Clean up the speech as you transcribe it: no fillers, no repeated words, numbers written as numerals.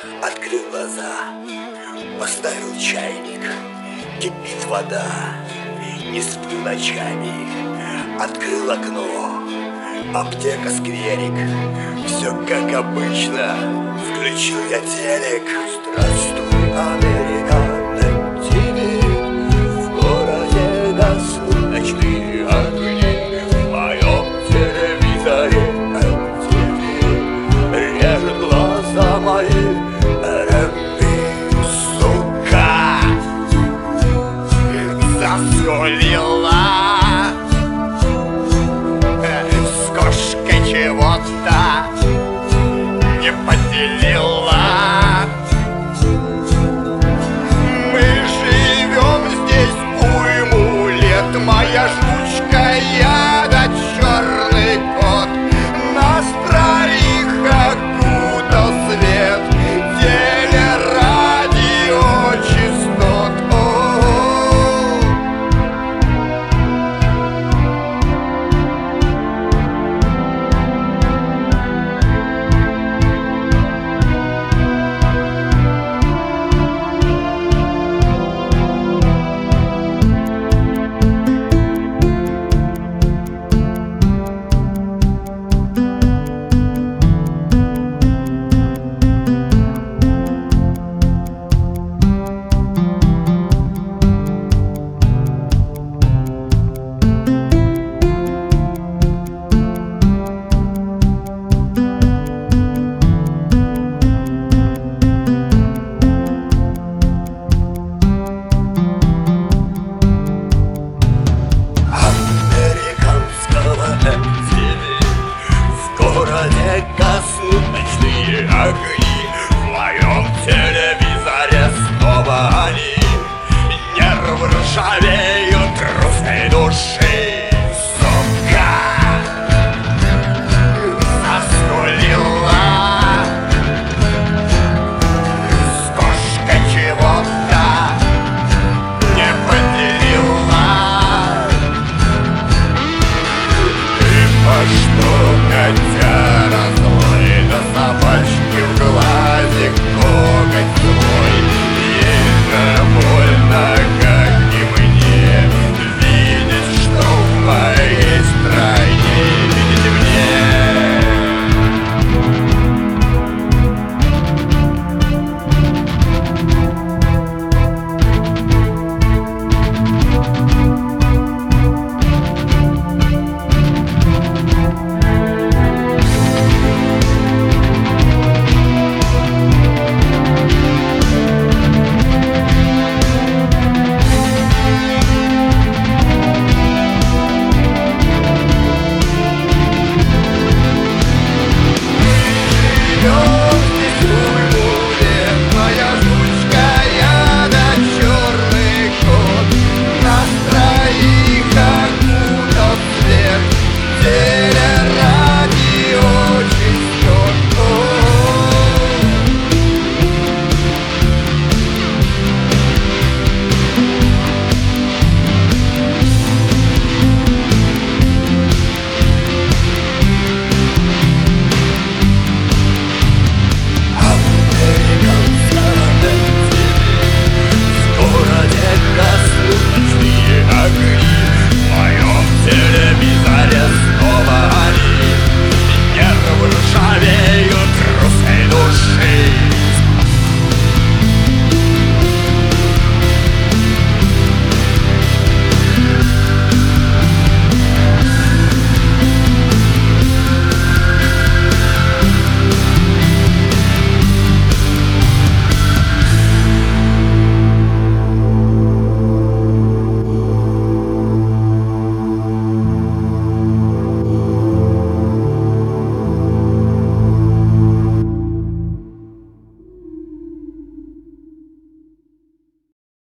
Открыл глаза, поставил чайник, кипит вода. Не сплю ночами, открыл окно, аптека, скверик. Все как обычно, включил я телек. Здравствуй, Америка, на ТВ. В городе гаснут ночные огни. В моем телевизоре MTV. Режет глаза мои R&B. Сука заскулила с кошкой чего-то не поделила. Мы живем здесь уйму лет. Моя жучка, я да черный кот. Нас троих окутал свет телерадиочастот. Гаснут ночные огни. В моем телевизоре снова они. Нервы ржавеют русской души. Сука заскулила с кошкой чего-то не поделила. Ты по что, котяра злой, да собачки в глазик коготь твой. Ей же больно, как и мне, видеть, что в моей стране видеть мне. Yo